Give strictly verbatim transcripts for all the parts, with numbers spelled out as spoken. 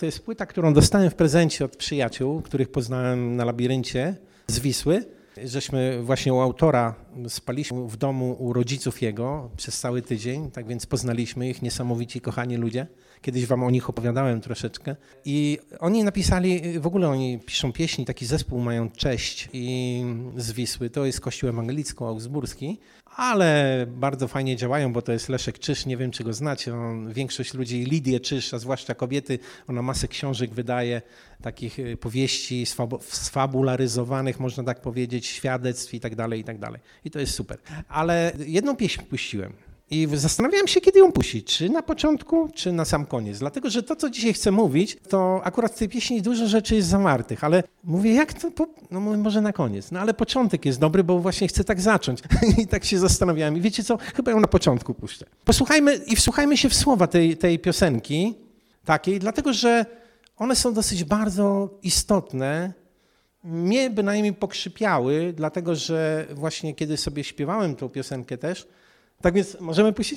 To jest płyta, którą dostałem w prezencie od przyjaciół, których poznałem na labiryncie z Wisły. Żeśmy właśnie u autora spaliśmy w domu u rodziców jego przez cały tydzień, tak więc poznaliśmy ich, niesamowici, kochani ludzie. Kiedyś wam o nich opowiadałem troszeczkę. I oni napisali, w ogóle oni piszą pieśni, taki zespół mają Cześć i z Wisły. To jest kościół ewangelicko-augsburski, ale bardzo fajnie działają, bo to jest Leszek Czyż, nie wiem czy go znacie. On, większość ludzi, Lidię Czyż, a zwłaszcza kobiety, ona masę książek wydaje, takich powieści sfabularyzowanych, można tak powiedzieć, świadectw i tak dalej, i tak dalej. I to jest super. Ale jedną pieśń puściłem. I zastanawiałem się, kiedy ją puścić, czy na początku, czy na sam koniec. Dlatego, że to, co dzisiaj chcę mówić, to akurat w tej pieśni dużo rzeczy jest zawartych, ale mówię, jak to, po... no mówię, może na koniec. No ale początek jest dobry, bo właśnie chcę tak zacząć. I tak się zastanawiałem. I wiecie co, chyba ją na początku puszczę. Posłuchajmy i wsłuchajmy się w słowa tej, tej piosenki takiej, dlatego, że one są dosyć bardzo istotne. Mnie bynajmniej pokrzypiały, dlatego, że właśnie kiedy sobie śpiewałem tą piosenkę też, tak więc możemy puścić?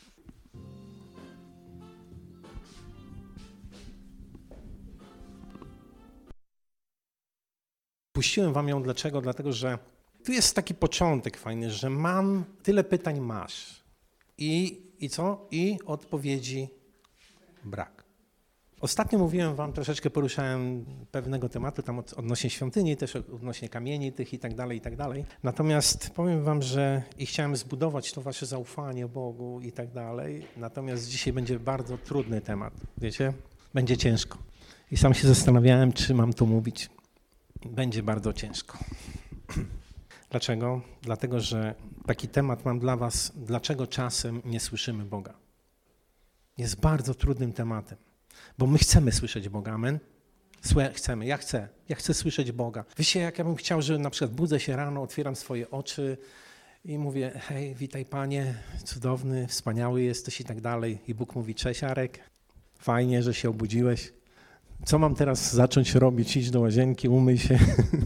Puściłem wam ją dlaczego? Dlatego, że tu jest taki początek fajny, że mam, tyle pytań masz i, i co? I odpowiedzi brak. Ostatnio mówiłem wam, troszeczkę poruszałem pewnego tematu tam odnośnie świątyni, też odnośnie kamieni tych i tak dalej, i tak dalej. Natomiast powiem wam, że i chciałem zbudować to wasze zaufanie Bogu i tak dalej. Natomiast dzisiaj będzie bardzo trudny temat, wiecie? Będzie ciężko. I sam się zastanawiałem, czy mam to mówić. Będzie bardzo ciężko. Dlaczego? Dlatego, że taki temat mam dla was, dlaczego czasem nie słyszymy Boga. Jest bardzo trudnym tematem. Bo my chcemy słyszeć Boga, amen? Chcemy, ja chcę, ja chcę słyszeć Boga. Wiecie, jak ja bym chciał, że na przykład budzę się rano, otwieram swoje oczy i mówię, hej, witaj Panie, cudowny, wspaniały jesteś i tak dalej. I Bóg mówi, cześć Arek, fajnie, że się obudziłeś. Co mam teraz zacząć robić? Iść do łazienki, umyj się.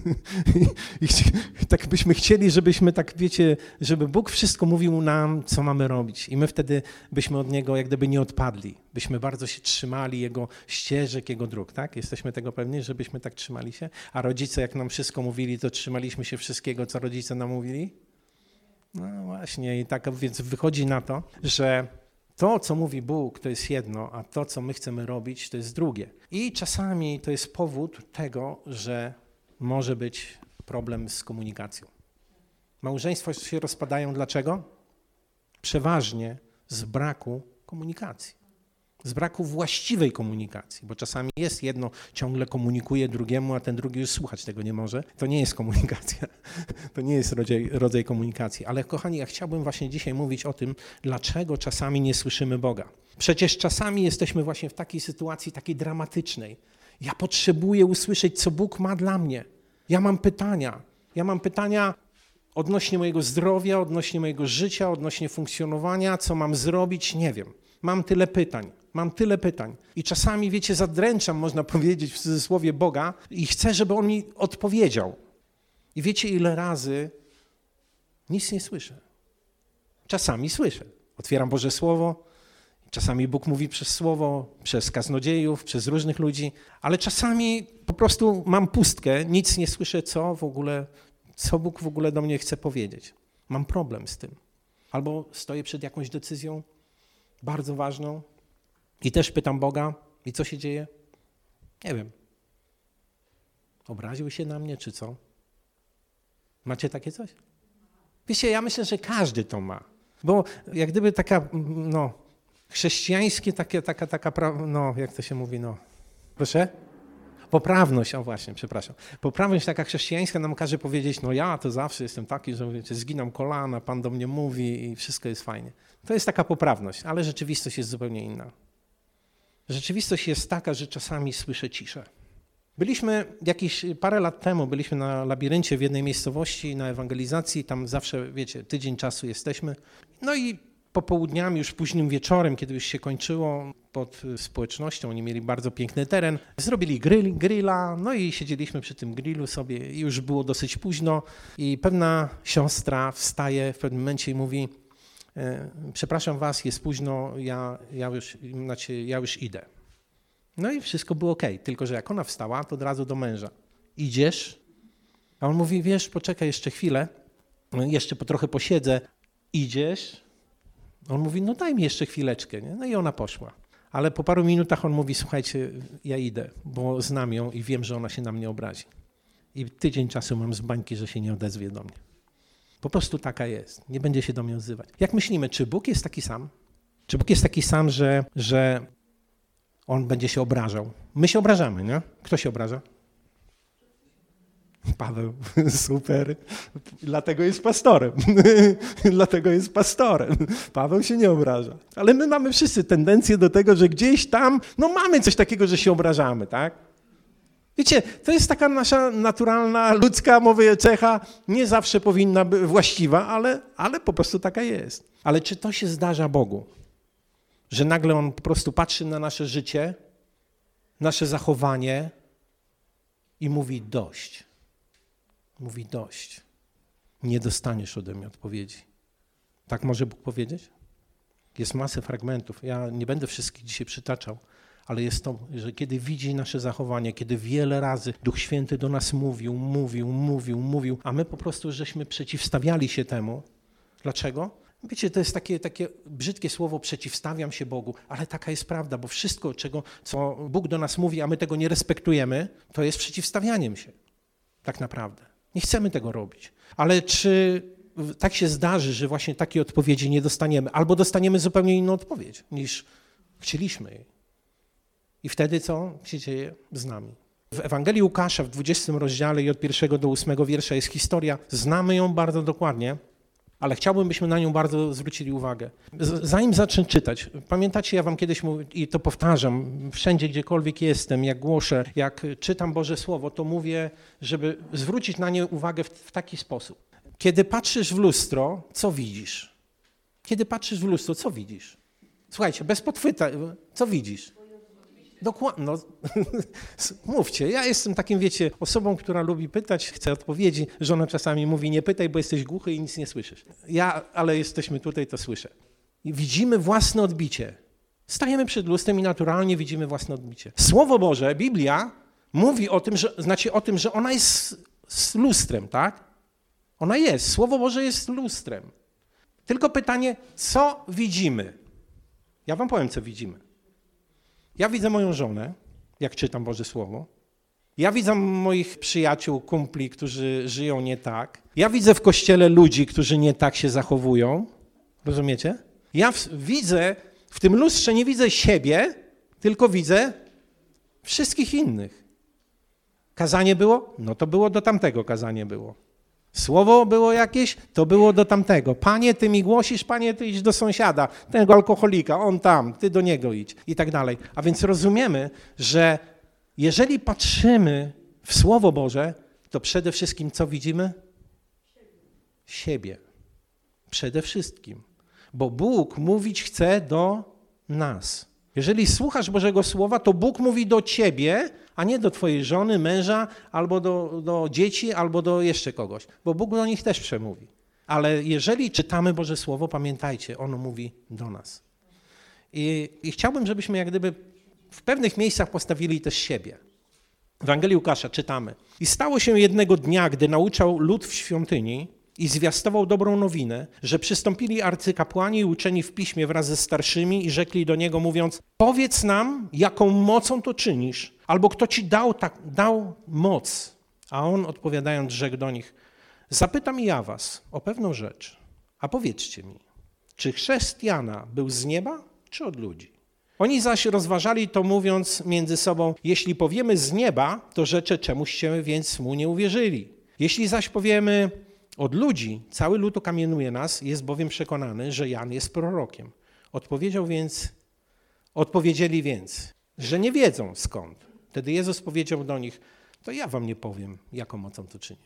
I, i tak byśmy chcieli, żebyśmy tak, wiecie, żeby Bóg wszystko mówił nam, co mamy robić. I my wtedy byśmy od Niego jak gdyby nie odpadli. Byśmy bardzo się trzymali Jego ścieżek, Jego dróg, tak? Jesteśmy tego pewni, żebyśmy tak trzymali się? A rodzice, jak nam wszystko mówili, to trzymaliśmy się wszystkiego, co rodzice nam mówili? No właśnie, i tak więc wychodzi na to, że to, co mówi Bóg, to jest jedno, a to, co my chcemy robić, to jest drugie. I czasami to jest powód tego, że może być problem z komunikacją. Małżeństwa się rozpadają dlaczego? Przeważnie z braku komunikacji. Z braku właściwej komunikacji, bo czasami jest jedno, ciągle komunikuje drugiemu, a ten drugi już słuchać tego nie może. To nie jest komunikacja, to nie jest rodzaj, rodzaj komunikacji. Ale kochani, ja chciałbym właśnie dzisiaj mówić o tym, dlaczego czasami nie słyszymy Boga. Przecież czasami jesteśmy właśnie w takiej sytuacji, takiej dramatycznej. Ja potrzebuję usłyszeć, co Bóg ma dla mnie. Ja mam pytania. Ja mam pytania odnośnie mojego zdrowia, odnośnie mojego życia, odnośnie funkcjonowania, co mam zrobić, nie wiem. Mam tyle pytań, mam tyle pytań i czasami, wiecie, zadręczam, można powiedzieć w cudzysłowie Boga i chcę, żeby On mi odpowiedział. I wiecie, ile razy nic nie słyszę. Czasami słyszę. Otwieram Boże Słowo, czasami Bóg mówi przez Słowo, przez kaznodziejów, przez różnych ludzi, ale czasami po prostu mam pustkę, nic nie słyszę, co w ogóle, co Bóg w ogóle do mnie chce powiedzieć. Mam problem z tym. Albo stoję przed jakąś decyzją, bardzo ważną i też pytam Boga, i co się dzieje? Nie wiem. Obraził się na mnie, czy co? Macie takie coś? Wiecie, ja myślę, że każdy to ma, bo jak gdyby taka, no, chrześcijańskie, takie, taka, taka, no, jak to się mówi, no, proszę? Poprawność, o właśnie, przepraszam. Poprawność taka chrześcijańska nam każe powiedzieć, no ja to zawsze jestem taki, że wiecie, zginam kolana, Pan do mnie mówi i wszystko jest fajnie. To jest taka poprawność, ale rzeczywistość jest zupełnie inna. Rzeczywistość jest taka, że czasami słyszę ciszę. Byliśmy jakieś parę lat temu, byliśmy na labiryncie w jednej miejscowości na ewangelizacji, tam zawsze, wiecie, tydzień czasu jesteśmy. No i popołudniami, już późnym wieczorem, kiedy już się kończyło, pod społecznością, oni mieli bardzo piękny teren, zrobili grill, grilla, no i siedzieliśmy przy tym grillu sobie i już było dosyć późno i pewna siostra wstaje w pewnym momencie i mówi, przepraszam was, jest późno, ja, ja, już, znaczy, ja już idę. No i wszystko było okej, tylko że jak ona wstała, to od razu do męża. Idziesz? A on mówi, wiesz, poczekaj jeszcze chwilę, jeszcze po trochę posiedzę. Idziesz? On mówi, no daj mi jeszcze chwileczkę. Nie? No i ona poszła. Ale po paru minutach on mówi, słuchajcie, ja idę, bo znam ją i wiem, że ona się na mnie obrazi. I tydzień czasu mam z bańki, że się nie odezwie do mnie. Po prostu taka jest. Nie będzie się do mnie odzywać. Jak myślimy, czy Bóg jest taki sam? Czy Bóg jest taki sam, że, że On będzie się obrażał? My się obrażamy, nie? Kto się obraża? Paweł, super. Dlatego jest pastorem. Dlatego jest pastorem. Paweł się nie obraża. Ale my mamy wszyscy tendencję do tego, że gdzieś tam, no mamy coś takiego, że się obrażamy, tak? Wiecie, to jest taka nasza naturalna, ludzka, mówię, cecha, nie zawsze powinna być właściwa, ale, ale po prostu taka jest. Ale czy to się zdarza Bogu? Że nagle On po prostu patrzy na nasze życie, nasze zachowanie i mówi dość. Mówi dość. Nie dostaniesz ode mnie odpowiedzi. Tak może Bóg powiedzieć? Jest masę fragmentów. Ja nie będę wszystkich dzisiaj przytaczał, ale jest to, że kiedy widzi nasze zachowanie, kiedy wiele razy Duch Święty do nas mówił, mówił, mówił, mówił, a my po prostu żeśmy przeciwstawiali się temu. Dlaczego? Wiecie, to jest takie, takie brzydkie słowo, przeciwstawiam się Bogu, ale taka jest prawda, bo wszystko, czego, co Bóg do nas mówi, a my tego nie respektujemy, to jest przeciwstawianiem się. Tak naprawdę. Nie chcemy tego robić. Ale czy tak się zdarzy, że właśnie takiej odpowiedzi nie dostaniemy, albo dostaniemy zupełnie inną odpowiedź, niż chcieliśmy jej. I wtedy co się dzieje z nami? W Ewangelii Łukasza w dwudziestym rozdziale i od pierwszego do ósmego wiersza jest historia, znamy ją bardzo dokładnie, ale chciałbym, byśmy na nią bardzo zwrócili uwagę. Zanim zacznę czytać, pamiętacie, ja wam kiedyś mówię, i to powtarzam, wszędzie, gdziekolwiek jestem, jak głoszę, jak czytam Boże Słowo, to mówię, żeby zwrócić na nie uwagę w, w taki sposób. Kiedy patrzysz w lustro, co widzisz? Kiedy patrzysz w lustro, co widzisz? Słuchajcie, bez podchwyta, co widzisz? Dokładnie, no, mówcie, ja jestem takim, wiecie, osobą, która lubi pytać, chce odpowiedzi, żona czasami mówi, nie pytaj, bo jesteś głuchy i nic nie słyszysz. Ja, ale jesteśmy tutaj, to słyszę. I widzimy własne odbicie. Stajemy przed lustrem i naturalnie widzimy własne odbicie. Słowo Boże, Biblia mówi o tym, że, znaczy o tym, że ona jest z lustrem, tak? Ona jest, Słowo Boże jest lustrem. Tylko pytanie, co widzimy? Ja wam powiem, co widzimy. Ja widzę moją żonę, jak czytam Boże Słowo. Ja widzę moich przyjaciół, kumpli, którzy żyją nie tak. Ja widzę w kościele ludzi, którzy nie tak się zachowują. Rozumiecie? Ja w, widzę, w tym lustrze nie widzę siebie, tylko widzę wszystkich innych. Kazanie było? No to było do tamtego kazanie było. Słowo było jakieś? To było do tamtego. Panie, ty mi głosisz, panie, ty idź do sąsiada, tego alkoholika, on tam, ty do niego idź i tak dalej. A więc rozumiemy, że jeżeli patrzymy w Słowo Boże, to przede wszystkim co widzimy? Siebie. Przede wszystkim. Bo Bóg mówić chce do nas. Jeżeli słuchasz Bożego Słowa, to Bóg mówi do ciebie, a nie do twojej żony, męża, albo do, do dzieci, albo do jeszcze kogoś. Bo Bóg do nich też przemówi. Ale jeżeli czytamy Boże Słowo, pamiętajcie, ono mówi do nas. I, i chciałbym, żebyśmy jak gdyby w pewnych miejscach postawili też siebie. W Ewangelii Łukasza czytamy. I stało się jednego dnia, gdy nauczał lud w świątyni i zwiastował dobrą nowinę, że przystąpili arcykapłani i uczeni w piśmie wraz ze starszymi i rzekli do niego, mówiąc, powiedz nam, jaką mocą to czynisz, albo kto ci dał, tak, dał moc. A on odpowiadając rzekł do nich, zapytam i ja was o pewną rzecz, a powiedzcie mi, czy chrzest Jana był z nieba, czy od ludzi? Oni zaś rozważali to mówiąc między sobą, jeśli powiemy z nieba, to rzeczy czemuście więc mu nie uwierzyli. Jeśli zaś powiemy od ludzi, cały lud okamienuje nas, jest bowiem przekonany, że Jan jest prorokiem. Odpowiedział więc, odpowiedzieli więc, że nie wiedzą skąd. Wtedy Jezus powiedział do nich, to ja wam nie powiem, jaką mocą to czynię.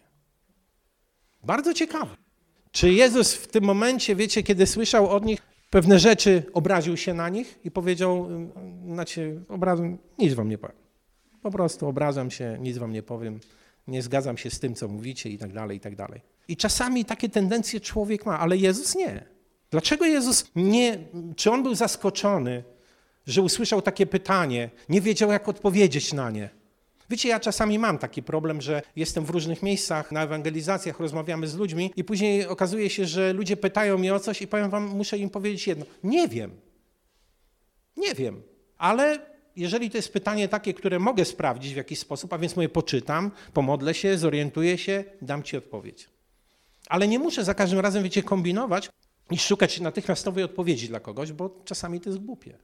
Bardzo ciekawe. Czy Jezus w tym momencie, wiecie, kiedy słyszał od nich pewne rzeczy, obraził się na nich i powiedział, znaczy, obrazem, nic wam nie powiem. Po prostu obrażam się, nic wam nie powiem, nie zgadzam się z tym, co mówicie i tak dalej, i tak dalej. I czasami takie tendencje człowiek ma, ale Jezus nie. Dlaczego Jezus nie, czy On był zaskoczony, że usłyszał takie pytanie, nie wiedział, jak odpowiedzieć na nie. Wiecie, ja czasami mam taki problem, że jestem w różnych miejscach, na ewangelizacjach, rozmawiamy z ludźmi i później okazuje się, że ludzie pytają mnie o coś i powiem wam, muszę im powiedzieć jedno. Nie wiem. Nie wiem. Ale jeżeli to jest pytanie takie, które mogę sprawdzić w jakiś sposób, a więc mówię, poczytam, pomodlę się, zorientuję się, dam ci odpowiedź. Ale nie muszę za każdym razem, wiecie, kombinować i szukać natychmiastowej odpowiedzi dla kogoś, bo czasami to jest głupie.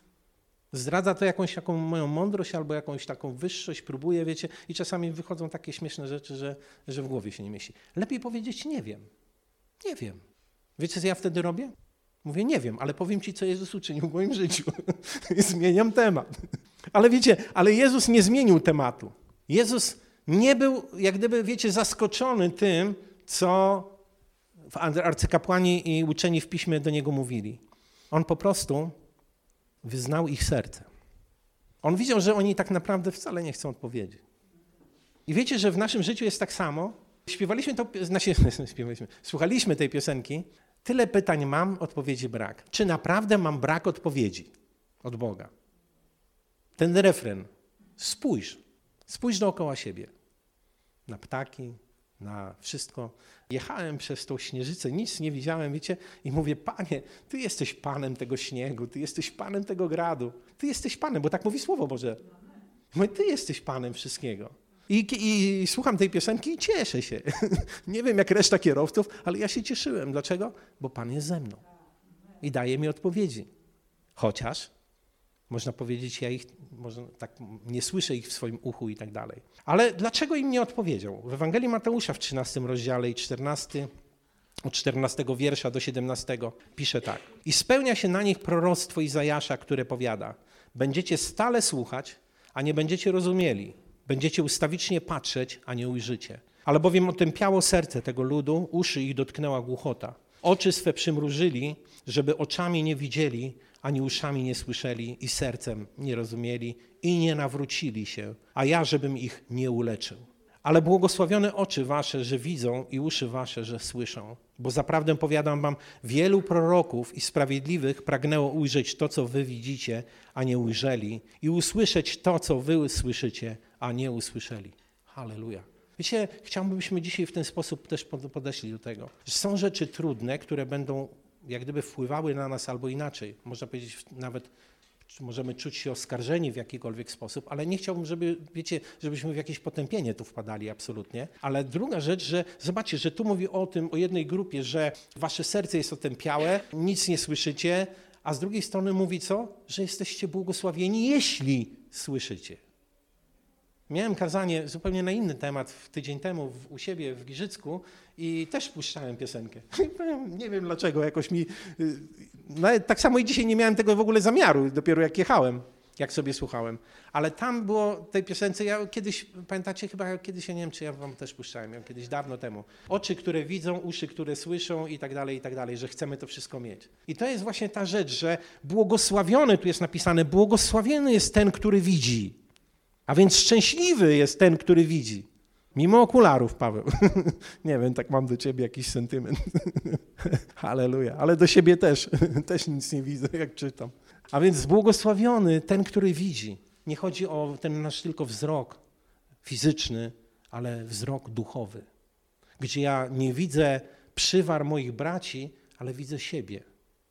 Zdradza to jakąś taką moją mądrość albo jakąś taką wyższość, próbuję, wiecie, i czasami wychodzą takie śmieszne rzeczy, że, że w głowie się nie mieści. Lepiej powiedzieć nie wiem. Nie wiem. Wiecie, co ja wtedy robię? Mówię nie wiem, ale powiem ci, co Jezus uczynił w moim życiu. Zmieniam temat. Ale wiecie, ale Jezus nie zmienił tematu. Jezus nie był, jak gdyby, wiecie, zaskoczony tym, co arcykapłani i uczeni w piśmie do Niego mówili. On po prostu wyznał ich serce. On widział, że oni tak naprawdę wcale nie chcą odpowiedzieć. I wiecie, że w naszym życiu jest tak samo. Śpiewaliśmy to, znaczy, śpiewaliśmy, słuchaliśmy tej piosenki. Tyle pytań mam, odpowiedzi brak. Czy naprawdę mam brak odpowiedzi od Boga? Ten refren. Spójrz. Spójrz dookoła siebie. Na ptaki, na wszystko. Jechałem przez tą śnieżycę, nic nie widziałem, wiecie, i mówię, Panie, Ty jesteś Panem tego śniegu, Ty jesteś Panem tego gradu, Ty jesteś Panem, bo tak mówi Słowo Boże. Mówię, Ty jesteś Panem wszystkiego. I, i, i słucham tej piosenki i cieszę się. Nie wiem jak reszta kierowców, ale ja się cieszyłem. Dlaczego? Bo Pan jest ze mną i daje mi odpowiedzi. Chociaż można powiedzieć, ja ich może tak nie słyszę ich w swoim uchu i tak dalej. Ale dlaczego im nie odpowiedział? W Ewangelii Mateusza w trzynastym rozdziale i czternastym, od czternastego wiersza do siedemnastego pisze tak. I spełnia się na nich proroctwo Izajasza, które powiada, będziecie stale słuchać, a nie będziecie rozumieli. Będziecie ustawicznie patrzeć, a nie ujrzycie. Albowiem otępiało serce tego ludu, uszy ich dotknęła głuchota. Oczy swe przymrużyli, żeby oczami nie widzieli, ani uszami nie słyszeli i sercem nie rozumieli i nie nawrócili się, a ja, żebym ich nie uleczył. Ale błogosławione oczy wasze, że widzą i uszy wasze, że słyszą. Bo zaprawdę powiadam wam, wielu proroków i sprawiedliwych pragnęło ujrzeć to, co wy widzicie, a nie ujrzeli i usłyszeć to, co wy słyszycie, a nie usłyszeli. Halleluja. Wiecie, chciałbym, byśmy dzisiaj w ten sposób też podeszli do tego. Że są rzeczy trudne, które będą jak gdyby wpływały na nas albo inaczej. Można powiedzieć nawet, możemy czuć się oskarżeni w jakikolwiek sposób, ale nie chciałbym, żeby, wiecie, żebyśmy w jakieś potępienie tu wpadali absolutnie. Ale druga rzecz, że zobaczcie, że tu mówi o tym, o jednej grupie, że wasze serce jest otępiałe, nic nie słyszycie, a z drugiej strony mówi co? Że jesteście błogosławieni, jeśli słyszycie. Miałem kazanie zupełnie na inny temat w tydzień temu w, u siebie w Giżycku i też puszczałem piosenkę. Nie wiem dlaczego, jakoś mi... Nawet tak samo i dzisiaj nie miałem tego w ogóle zamiaru, dopiero jak jechałem, jak sobie słuchałem. Ale tam było tej piosence, ja kiedyś, pamiętacie, chyba kiedyś, ja nie wiem, czy ja wam też puszczałem, ja kiedyś dawno temu. Oczy, które widzą, uszy, które słyszą i tak dalej, i tak dalej, że chcemy to wszystko mieć. I to jest właśnie ta rzecz, że błogosławiony, tu jest napisane, błogosławiony jest ten, który widzi. A więc szczęśliwy jest ten, który widzi. Mimo okularów, Paweł. Nie wiem, tak mam do ciebie jakiś sentyment. Halleluja. Ale do siebie też. Też nic nie widzę, jak czytam. A więc błogosławiony ten, który widzi. Nie chodzi o ten nasz tylko wzrok fizyczny, ale wzrok duchowy. Gdzie ja nie widzę przywar moich braci, ale widzę siebie.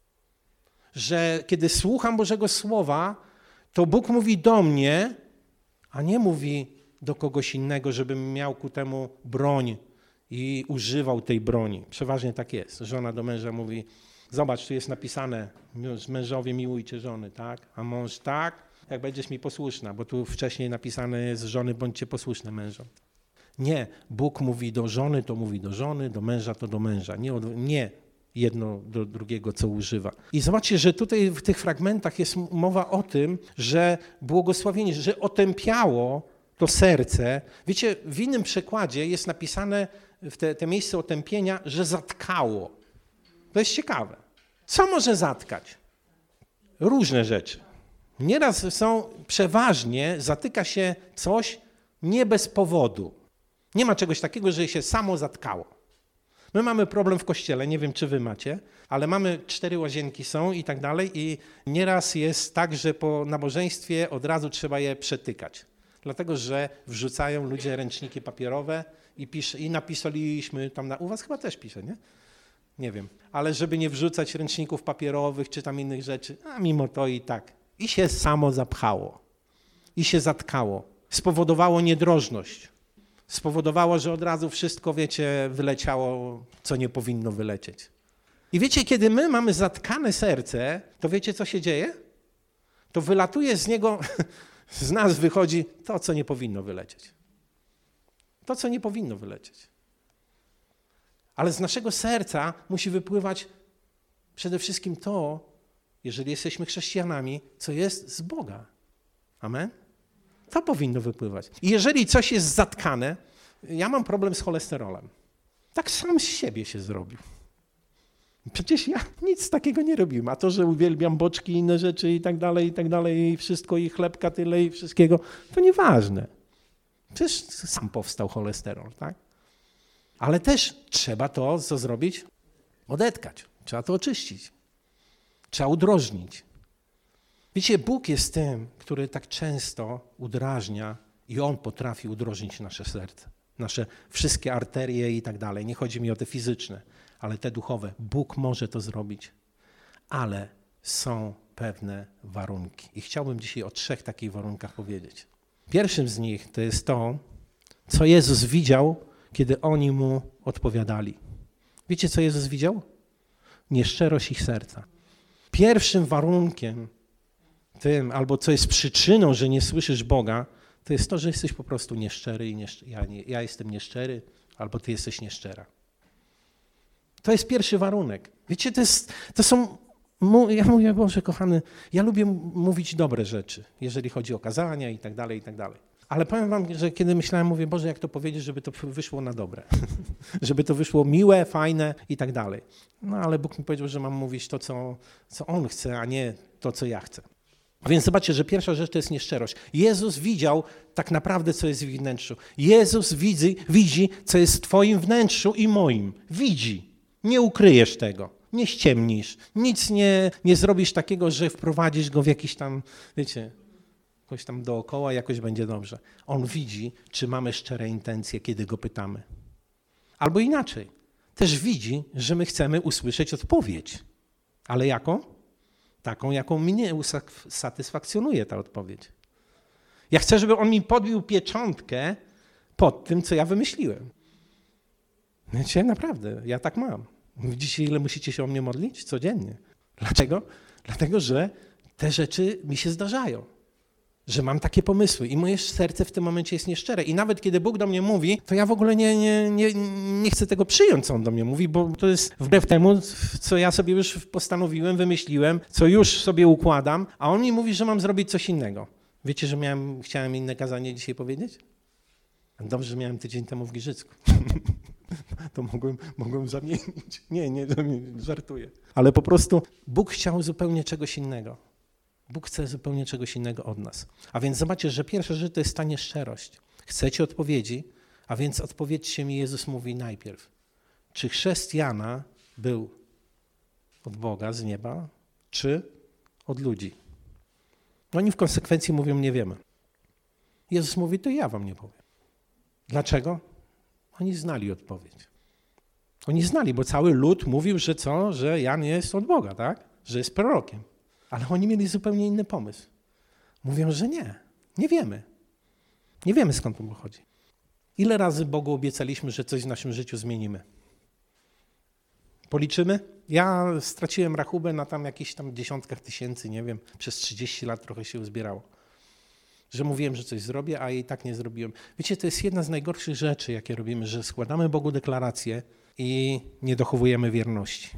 Że kiedy słucham Bożego Słowa, to Bóg mówi do mnie, a nie mówi do kogoś innego, żebym miał ku temu broń i używał tej broni. Przeważnie tak jest. Żona do męża mówi, zobacz, tu jest napisane, mężowie miłujcie żony, tak? A mąż tak, jak będziesz mi posłuszna, bo tu wcześniej napisane jest, żony bądźcie posłuszne mężom. Nie, Bóg mówi do żony, to mówi do żony, do męża, to do męża. Nie, nie jedno do drugiego, co używa. I zobaczcie, że tutaj w tych fragmentach jest mowa o tym, że błogosławienie, że otępiało to serce. Wiecie, w innym przekładzie jest napisane w te, te miejsce otępienia, że zatkało. To jest ciekawe. Co może zatkać? Różne rzeczy. Nieraz są, przeważnie zatyka się coś nie bez powodu. Nie ma czegoś takiego, że się samo zatkało. My mamy problem w kościele, nie wiem czy wy macie, ale mamy cztery łazienki są i tak dalej i nieraz jest tak, że po nabożeństwie od razu trzeba je przetykać. Dlatego, że wrzucają ludzie ręczniki papierowe i, pisze, i napisaliśmy tam, na, u was chyba też pisze, nie? Nie wiem, ale żeby nie wrzucać ręczników papierowych czy tam innych rzeczy, a mimo to i tak. I się samo zapchało. I się zatkało. Spowodowało niedrożność. Spowodowało, że od razu wszystko, wiecie, wyleciało, co nie powinno wylecieć. I wiecie, kiedy my mamy zatkane serce, to wiecie, co się dzieje? To wylatuje z niego, z nas wychodzi to, co nie powinno wylecieć. To, co nie powinno wylecieć. Ale z naszego serca musi wypływać przede wszystkim to, jeżeli jesteśmy chrześcijanami, co jest z Boga. Amen? To powinno wypływać. I jeżeli coś jest zatkane, ja mam problem z cholesterolem. Tak sam z siebie się zrobił. Przecież ja nic takiego nie robiłem. A to, że uwielbiam boczki i inne rzeczy i tak dalej, i tak dalej, i wszystko, i chlebka tyle, i wszystkiego, to nieważne. Przecież sam powstał cholesterol, tak? Ale też trzeba to, co zrobić? Odetkać. Trzeba to oczyścić. Trzeba udrożnić. Wiecie, Bóg jest tym, który tak często udrażnia i On potrafi udrożnić nasze serce, nasze wszystkie arterie i tak dalej. Nie chodzi mi o te fizyczne, ale te duchowe. Bóg może to zrobić, ale są pewne warunki. I chciałbym dzisiaj o trzech takich warunkach powiedzieć. Pierwszym z nich to jest to, co Jezus widział, kiedy oni Mu odpowiadali. Wiecie, co Jezus widział? Nieszczerość ich serca. Pierwszym warunkiem tym, albo co jest przyczyną, że nie słyszysz Boga, to jest to, że jesteś po prostu nieszczery i nieszczery. Ja, nie, ja jestem nieszczery, albo ty jesteś nieszczera. To jest pierwszy warunek. Wiecie, to, jest, to są, ja mówię, Boże kochany, ja lubię mówić dobre rzeczy, jeżeli chodzi o kazania i tak dalej, i tak dalej. Ale powiem wam, że kiedy myślałem, mówię, Boże, jak to powiedzieć, żeby to wyszło na dobre, żeby to wyszło miłe, fajne i tak dalej. No ale Bóg mi powiedział, że mam mówić to, co, co On chce, a nie to, co ja chcę. A więc zobaczcie, że pierwsza rzecz to jest nieszczerość. Jezus widział tak naprawdę, co jest w ich wnętrzu. Jezus widzi, widzi, co jest w twoim wnętrzu i moim. Widzi. Nie ukryjesz tego. Nie ściemnisz. Nic nie, nie zrobisz takiego, że wprowadzisz go w jakiś tam, wiecie, jakoś tam dookoła, jakoś będzie dobrze. On widzi, czy mamy szczere intencje, kiedy go pytamy. Albo inaczej. Też widzi, że my chcemy usłyszeć odpowiedź. Ale jaką? Taką, jaką mnie usatysfakcjonuje ta odpowiedź. Ja chcę, żeby on mi podbił pieczątkę pod tym, co ja wymyśliłem. Wiecie, naprawdę, ja tak mam. Widzicie, ile musicie się o mnie modlić? Codziennie. Dlaczego? Dlatego, że te rzeczy mi się zdarzają. Że mam takie pomysły i moje serce w tym momencie jest nieszczere. I nawet kiedy Bóg do mnie mówi, to ja w ogóle nie, nie, nie, nie chcę tego przyjąć, co On do mnie mówi, bo to jest wbrew temu, co ja sobie już postanowiłem, wymyśliłem, co już sobie układam, a On mi mówi, że mam zrobić coś innego. Wiecie, że miałem, chciałem inne kazanie dzisiaj powiedzieć? Dobrze, że miałem tydzień temu w Giżycku. To mogłem, mogłem zamienić. Nie, nie, żartuję. Ale po prostu Bóg chciał zupełnie czegoś innego. Bóg chce zupełnie czegoś innego od nas. A więc zobaczcie, że pierwsza rzecz to jest ta nieszczerość. Chcecie odpowiedzi, a więc odpowiedzcie mi, Jezus mówi najpierw. Czy chrzest Jana był od Boga, z nieba, czy od ludzi? Oni w konsekwencji mówią, nie wiemy. Jezus mówi, to ja wam nie powiem. Dlaczego? Oni znali odpowiedź. Oni znali, bo cały lud mówił, że co? Że Jan jest od Boga, tak? Że jest prorokiem. Ale oni mieli zupełnie inny pomysł. Mówią, że nie. Nie wiemy. Nie wiemy, skąd to pochodzi. Ile razy Bogu obiecaliśmy, że coś w naszym życiu zmienimy? Policzymy? Ja straciłem rachubę na tam jakichś tam dziesiątkach tysięcy, nie wiem, przez trzydzieści lat trochę się uzbierało. Że mówiłem, że coś zrobię, a i tak nie zrobiłem. Wiecie, to jest jedna z najgorszych rzeczy, jakie robimy, że składamy Bogu deklaracje i nie dochowujemy wierności.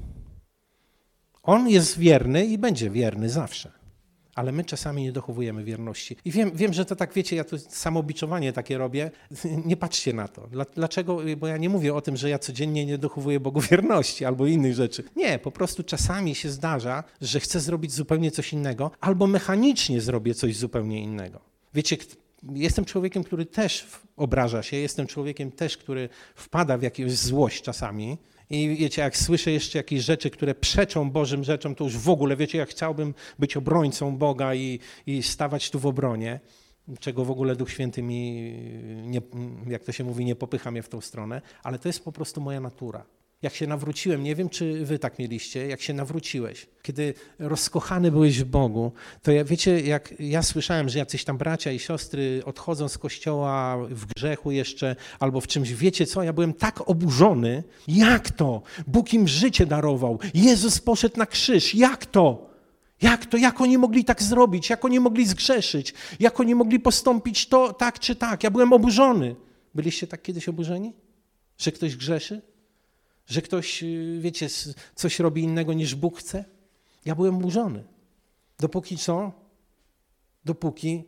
On jest wierny i będzie wierny zawsze, ale my czasami nie dochowujemy wierności. I wiem, wiem, że to tak, wiecie, ja tu samobiczowanie takie robię. Nie patrzcie na to. Dlaczego? Bo ja nie mówię o tym, że ja codziennie nie dochowuję Bogu wierności albo innych rzeczy. Nie, po prostu czasami się zdarza, że chcę zrobić zupełnie coś innego albo mechanicznie zrobię coś zupełnie innego. Wiecie, jestem człowiekiem, który też obraża się, jestem człowiekiem też, który wpada w jakąś złość czasami I wiecie, jak słyszę jeszcze jakieś rzeczy, które przeczą Bożym rzeczom, to już w ogóle, wiecie, jak chciałbym być obrońcą Boga i, i stawać tu w obronie, czego w ogóle Duch Święty mi, nie, jak to się mówi, nie popycha mnie w tą stronę, ale to jest po prostu moja natura. Jak się nawróciłem, nie wiem, czy wy tak mieliście, jak się nawróciłeś, kiedy rozkochany byłeś w Bogu, to ja, wiecie, jak ja słyszałem, że jacyś tam bracia i siostry odchodzą z kościoła w grzechu jeszcze albo w czymś, wiecie co, ja byłem tak oburzony, jak to? Bóg im życie darował, Jezus poszedł na krzyż, jak to? Jak to? Jak oni mogli tak zrobić? Jak oni mogli zgrzeszyć? Jak oni mogli postąpić to tak czy tak? Ja byłem oburzony. Byliście tak kiedyś oburzeni? Że ktoś grzeszy? Że ktoś, wiecie, coś robi innego niż Bóg chce? Ja byłem oburzony. Dopóki co? Dopóki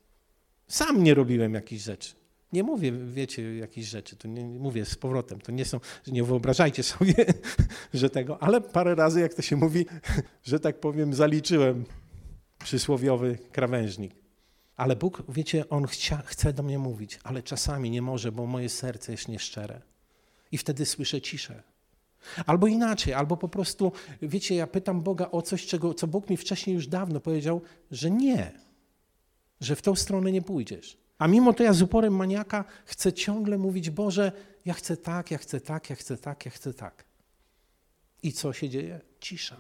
sam nie robiłem jakichś rzeczy. Nie mówię, wiecie, jakichś rzeczy, to nie mówię z powrotem, to nie są, nie wyobrażajcie sobie, że tego, ale parę razy, jak to się mówi, że tak powiem, zaliczyłem przysłowiowy krawężnik. Ale Bóg, wiecie, On chcia, chce do mnie mówić, ale czasami nie może, bo moje serce jest nieszczere. I wtedy słyszę ciszę. Albo inaczej, albo po prostu, wiecie, ja pytam Boga o coś, czego, co Bóg mi wcześniej już dawno powiedział, że nie, że w tą stronę nie pójdziesz. A mimo to ja z uporem maniaka chcę ciągle mówić, Boże, ja chcę tak, ja chcę tak, ja chcę tak, ja chcę tak. I co się dzieje? Cisza.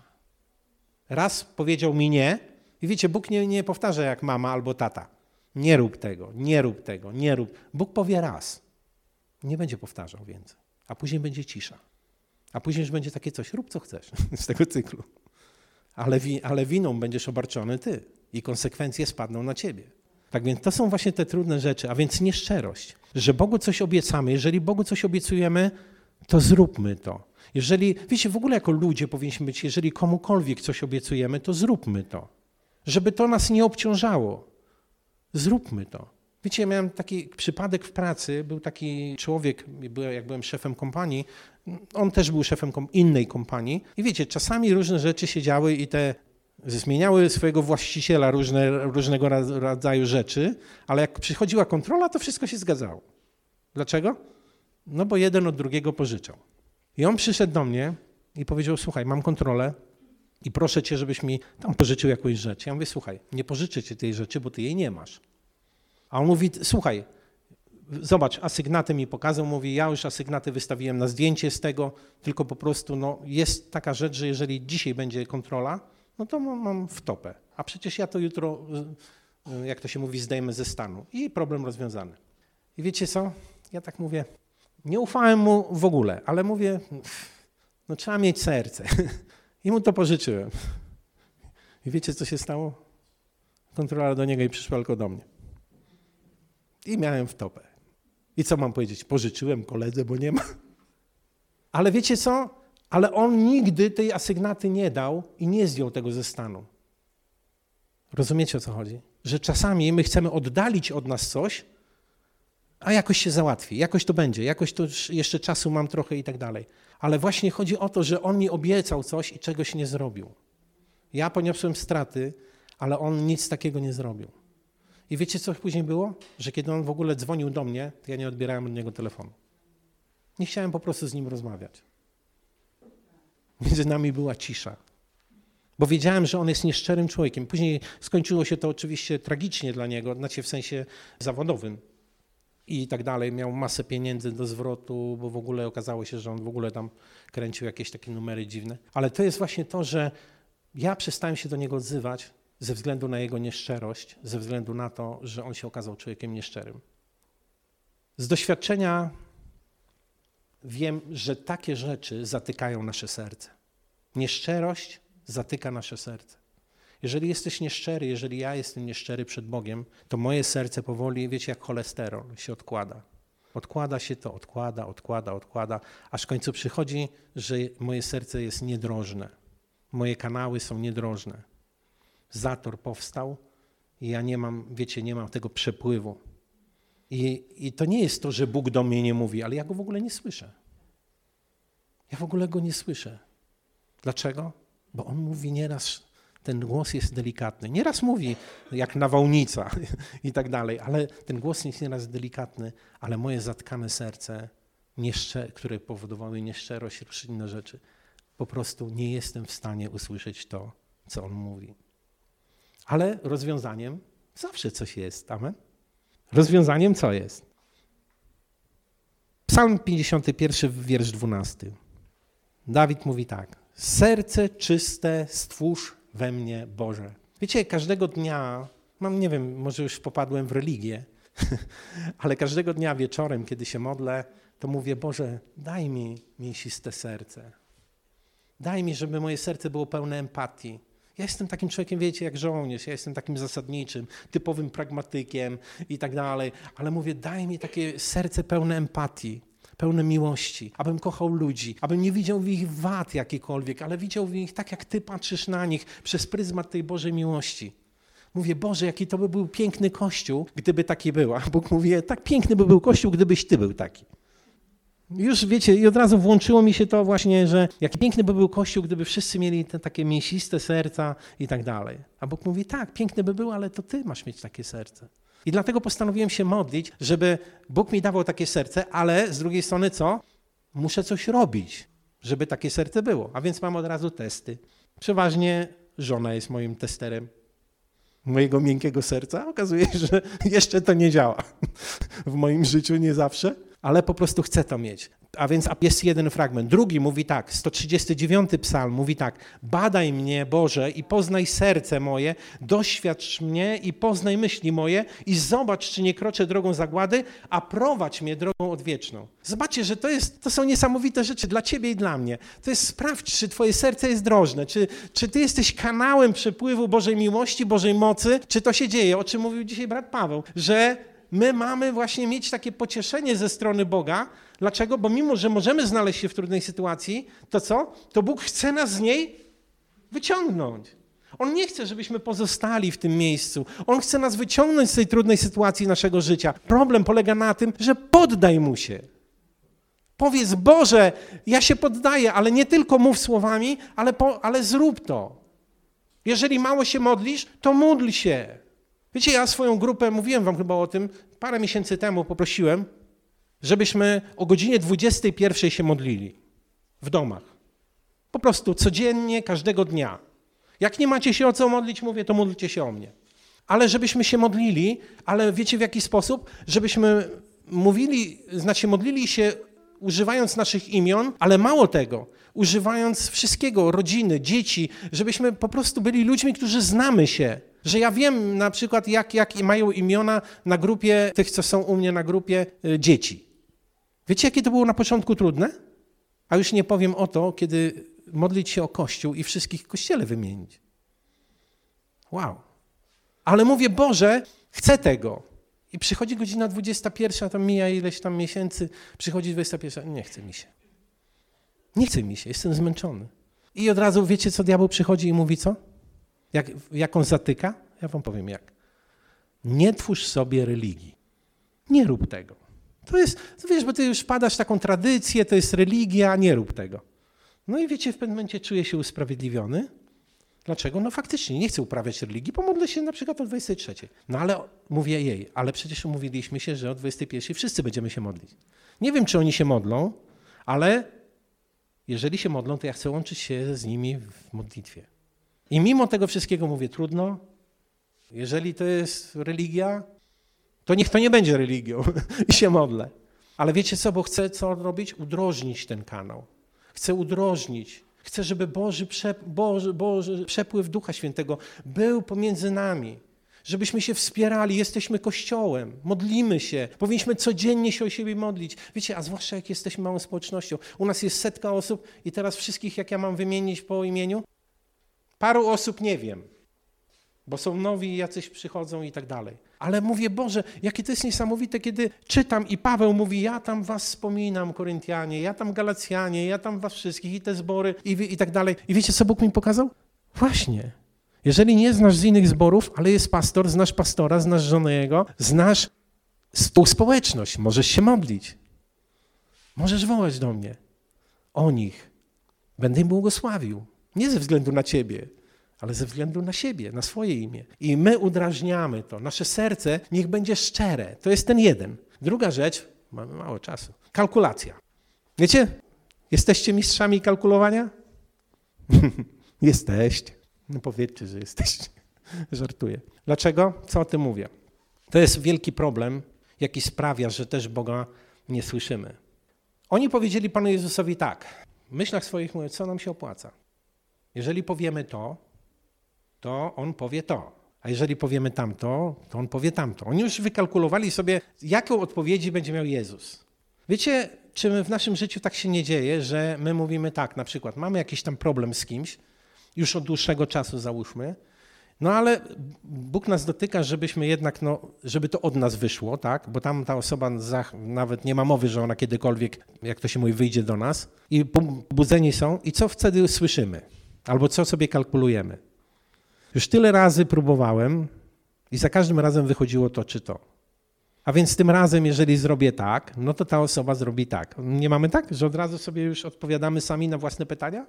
Raz powiedział mi nie i wiecie, Bóg nie, nie powtarza jak mama albo tata. Nie rób tego, nie rób tego, nie rób. Bóg powie raz. Nie będzie powtarzał więcej. A później będzie cisza. A później już będzie takie coś, rób co chcesz z tego cyklu. Ale, wi, ale winą będziesz obarczony ty i konsekwencje spadną na ciebie. Tak więc to są właśnie te trudne rzeczy, a więc nieszczerość. Że Bogu coś obiecamy, jeżeli Bogu coś obiecujemy, to zróbmy to. Jeżeli, wiecie, w ogóle jako ludzie powinniśmy być, jeżeli komukolwiek coś obiecujemy, to zróbmy to. Żeby to nas nie obciążało. Zróbmy to. Wiecie, ja miałem taki przypadek w pracy, był taki człowiek, jak byłem szefem kompanii, on też był szefem innej kompanii i wiecie, czasami różne rzeczy się działy i te zmieniały swojego właściciela różne, różnego rodzaju rzeczy, ale jak przychodziła kontrola, to wszystko się zgadzało. Dlaczego? No bo jeden od drugiego pożyczał. I on przyszedł do mnie i powiedział, słuchaj, mam kontrolę i proszę cię, żebyś mi tam pożyczył jakąś rzecz. Ja mówię, słuchaj, nie pożyczę ci tej rzeczy, bo ty jej nie masz. A on mówi, słuchaj, zobacz, asygnatę mi pokazał, mówi, ja już asygnatę wystawiłem na zdjęcie z tego, tylko po prostu no, jest taka rzecz, że jeżeli dzisiaj będzie kontrola, no to mam w topę. A przecież ja to jutro, jak to się mówi, zdejmę ze stanu. I problem rozwiązany. I wiecie co? Ja tak mówię, nie ufałem mu w ogóle, ale mówię, no trzeba mieć serce. I mu to pożyczyłem. I wiecie, co się stało? Kontrola do niego i przyszła tylko do mnie. I miałem w topę. I co mam powiedzieć? Pożyczyłem koledze, bo nie ma. Ale wiecie co? Ale on nigdy tej asygnaty nie dał i nie zdjął tego ze stanu. Rozumiecie, o co chodzi? Że czasami my chcemy oddalić od nas coś, a jakoś się załatwi, jakoś to będzie, jakoś to jeszcze czasu mam trochę i tak dalej. Ale właśnie chodzi o to, że on mi obiecał coś i czegoś nie zrobił. Ja poniosłem straty, ale on nic takiego nie zrobił. I wiecie, co później było? Że kiedy on w ogóle dzwonił do mnie, to ja nie odbierałem od niego telefonu. Nie chciałem po prostu z nim rozmawiać. Między nami była cisza. Bo wiedziałem, że on jest nieszczerym człowiekiem. Później skończyło się to oczywiście tragicznie dla niego, znaczy w sensie zawodowym i tak dalej. Miał masę pieniędzy do zwrotu, bo w ogóle okazało się, że on w ogóle tam kręcił jakieś takie numery dziwne. Ale to jest właśnie to, że ja przestałem się do niego odzywać ze względu na jego nieszczerość, ze względu na to, że on się okazał człowiekiem nieszczerym. Z doświadczenia wiem, że takie rzeczy zatykają nasze serce. Nieszczerość zatyka nasze serce. Jeżeli jesteś nieszczery, jeżeli ja jestem nieszczery przed Bogiem, to moje serce powoli, wiecie, jak cholesterol się odkłada. Odkłada się to, odkłada, odkłada, odkłada, aż w końcu przychodzi, że moje serce jest niedrożne. Moje kanały są niedrożne. Zator powstał i ja nie mam, wiecie, nie mam tego przepływu. I, I to nie jest to, że Bóg do mnie nie mówi, ale ja go w ogóle nie słyszę. Ja w ogóle go nie słyszę. Dlaczego? Bo on mówi nieraz, ten głos jest delikatny. Nieraz mówi jak nawałnica i tak dalej, ale ten głos jest nieraz delikatny, ale moje zatkane serce nieszcze- które powodowały nieszczerość, różne inne rzeczy. Po prostu nie jestem w stanie usłyszeć to, co on mówi. Ale rozwiązaniem zawsze coś jest. Amen? Rozwiązaniem co jest? Psalm pięćdziesiąty pierwszy, wiersz dwunasty. Dawid mówi tak. Serce czyste stwórz we mnie, Boże. Wiecie, każdego dnia, mam nie wiem, może już popadłem w religię, ale każdego dnia wieczorem, kiedy się modlę, to mówię, Boże, daj mi mięsiste serce. Daj mi, żeby moje serce było pełne empatii. Ja jestem takim człowiekiem, wiecie, jak żołnierz, ja jestem takim zasadniczym, typowym pragmatykiem i tak dalej, ale mówię, daj mi takie serce pełne empatii, pełne miłości, abym kochał ludzi, abym nie widział w ich wad jakikolwiek, ale widział w nich tak, jak Ty patrzysz na nich przez pryzmat tej Bożej miłości. Mówię, Boże, jaki to by był piękny Kościół, gdyby taki był. A Bóg mówi, tak piękny by był Kościół, gdybyś Ty był taki. Już wiecie, i od razu włączyło mi się to właśnie, że jaki piękny by był Kościół, gdyby wszyscy mieli te takie mięsiste serca i tak dalej. A Bóg mówi, tak, piękny by był, ale to Ty masz mieć takie serce. I dlatego postanowiłem się modlić, żeby Bóg mi dawał takie serce, ale z drugiej strony co? Muszę coś robić, żeby takie serce było. A więc mam od razu testy. Przeważnie żona jest moim testerem mojego miękkiego serca. Okazuje się, że jeszcze to nie działa w moim życiu, nie zawsze, ale po prostu chcę to mieć. A więc jest jeden fragment. Drugi mówi tak, sto trzydziesty dziewiąty psalm mówi tak. Badaj mnie, Boże, i poznaj serce moje, doświadcz mnie i poznaj myśli moje i zobacz, czy nie kroczę drogą zagłady, a prowadź mnie drogą odwieczną. Zobaczcie, że to, jest, to są niesamowite rzeczy dla ciebie i dla mnie. To jest sprawdź, czy twoje serce jest drożne, czy, czy ty jesteś kanałem przepływu Bożej miłości, Bożej mocy, czy to się dzieje, o czym mówił dzisiaj brat Paweł, że my mamy właśnie mieć takie pocieszenie ze strony Boga. Dlaczego? Bo mimo, że możemy znaleźć się w trudnej sytuacji, to co? To Bóg chce nas z niej wyciągnąć. On nie chce, żebyśmy pozostali w tym miejscu. On chce nas wyciągnąć z tej trudnej sytuacji naszego życia. Problem polega na tym, że poddaj Mu się. Powiedz, Boże, ja się poddaję, ale nie tylko mów słowami, ale, po, ale zrób to. Jeżeli mało się modlisz, to módl się. Wiecie, ja swoją grupę, mówiłem wam chyba o tym, parę miesięcy temu poprosiłem, żebyśmy o godzinie dwudziestej pierwszej się modlili w domach. Po prostu codziennie, każdego dnia. Jak nie macie się o co modlić, mówię, to módlcie się o mnie. Ale żebyśmy się modlili, ale wiecie w jaki sposób? Żebyśmy mówili, znaczy modlili się używając naszych imion, ale mało tego, używając wszystkiego, rodziny, dzieci, żebyśmy po prostu byli ludźmi, którzy znamy się. Że ja wiem na przykład, jak, jak mają imiona na grupie, tych, co są u mnie na grupie, y, dzieci. Wiecie, jakie to było na początku trudne? A już nie powiem o to, kiedy modlić się o Kościół i wszystkich w Kościele wymienić. Wow. Ale mówię, Boże, chcę tego. I przychodzi godzina dwudziesta pierwsza, tam mija ileś tam miesięcy, przychodzi dwudziesta pierwsza, nie chce mi się. Nie chce mi się, jestem zmęczony. I od razu wiecie, co diabeł przychodzi i mówi co? Jak, jak on zatyka? Ja wam powiem jak. Nie twórz sobie religii. Nie rób tego. To jest, wiesz, bo ty już wpadasz w taką tradycję, to jest religia, nie rób tego. No i wiecie, w pewnym momencie czuję się usprawiedliwiony. Dlaczego? No faktycznie, nie chcę uprawiać religii, pomodlę się na przykład o dwudziestej trzeciej. No ale mówię jej, ale przecież umówiliśmy się, że o dwudziestej pierwszej wszyscy będziemy się modlić. Nie wiem, czy oni się modlą, ale jeżeli się modlą, to ja chcę łączyć się z nimi w modlitwie. I mimo tego wszystkiego mówię, trudno, jeżeli to jest religia, to niech to nie będzie religią i się modlę. Ale wiecie co, bo chcę co robić? Udrożnić ten kanał. Chcę udrożnić. Chcę, żeby Boży, przep- Boży, Boży przepływ Ducha Świętego był pomiędzy nami. Żebyśmy się wspierali, jesteśmy Kościołem, modlimy się, powinniśmy codziennie się o siebie modlić. Wiecie, a zwłaszcza jak jesteśmy małą społecznością. U nas jest setka osób i teraz wszystkich, jak ja mam wymienić po imieniu? Paru osób nie wiem, bo są nowi, jacyś przychodzą i tak dalej. Ale mówię, Boże, jakie to jest niesamowite, kiedy czytam i Paweł mówi, ja tam was wspominam, Koryntianie, ja tam Galacjanie, ja tam was wszystkich i te zbory i, i tak dalej. I wiecie, co Bóg mi pokazał? Właśnie. Jeżeli nie znasz z innych zborów, ale jest pastor, znasz pastora, znasz żonę jego, znasz współspołeczność, możesz się modlić. Możesz wołać do mnie o nich. Będę im błogosławił. Nie ze względu na ciebie, ale ze względu na siebie, na swoje imię. I my udrażniamy to. Nasze serce niech będzie szczere. To jest ten jeden. Druga rzecz, mamy mało czasu, kalkulacja. Wiecie, jesteście mistrzami kalkulowania? Jesteście. No powiedzcie, że jesteście. Żartuję. Dlaczego? Co o tym mówię? To jest wielki problem, jaki sprawia, że też Boga nie słyszymy. Oni powiedzieli Panu Jezusowi tak. W myślach swoich mówią, co nam się opłaca. Jeżeli powiemy to, to On powie to. A jeżeli powiemy tamto, to On powie tamto. Oni już wykalkulowali sobie, jaką odpowiedzi będzie miał Jezus. Wiecie, czy w naszym życiu tak się nie dzieje, że my mówimy tak, na przykład mamy jakiś tam problem z kimś, już od dłuższego czasu załóżmy, no ale Bóg nas dotyka, żebyśmy jednak, no, żeby to od nas wyszło, tak? Bo tam ta osoba za, nawet nie ma mowy, że ona kiedykolwiek, jak to się mówi, wyjdzie do nas i pobudzeni są i co wtedy słyszymy? Albo co sobie kalkulujemy? Już tyle razy próbowałem i za każdym razem wychodziło to czy to. A więc tym razem, jeżeli zrobię tak, no to ta osoba zrobi tak. Nie mamy tak, że od razu sobie już odpowiadamy sami na własne pytania?